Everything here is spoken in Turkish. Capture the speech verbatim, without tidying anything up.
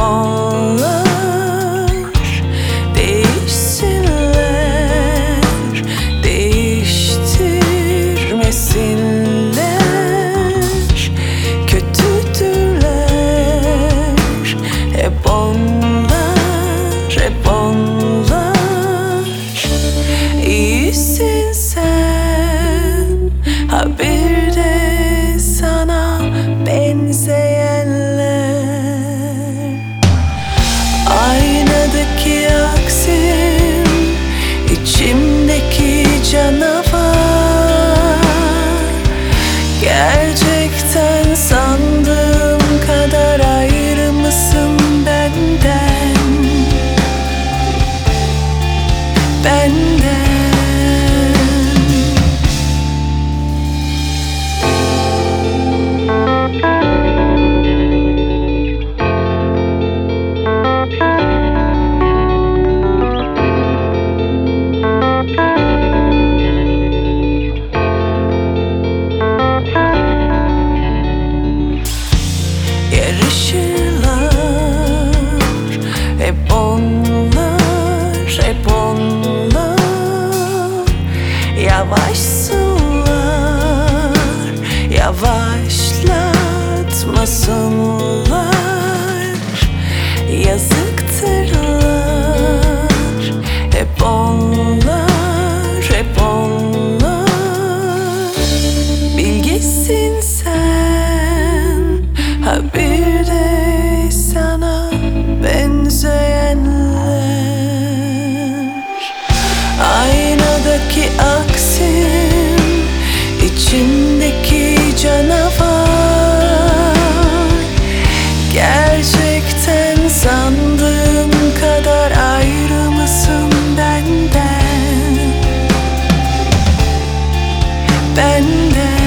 onlar değişsinler, değiştirmesinler. Kötüdürler hep onlar, hep onlar. İyisin sen, ha bir de sana benzeyenler. Aynadaki aksim, içimdeki canavar. Gerçekten sandığım kadar ayrı mısın benden, benden. Yarışırlar hep onlar, hep onlar. Yavaşsınlar, yavaşlatmasınlar. Yazıktırlar hep onlar, hep onlar. Bilgesin sen, ha bir de sana benzeyenler. Aynadaki aksim, içimdeki canavar. Gerçekten sandığım kadar ayrı mısın benden, benden.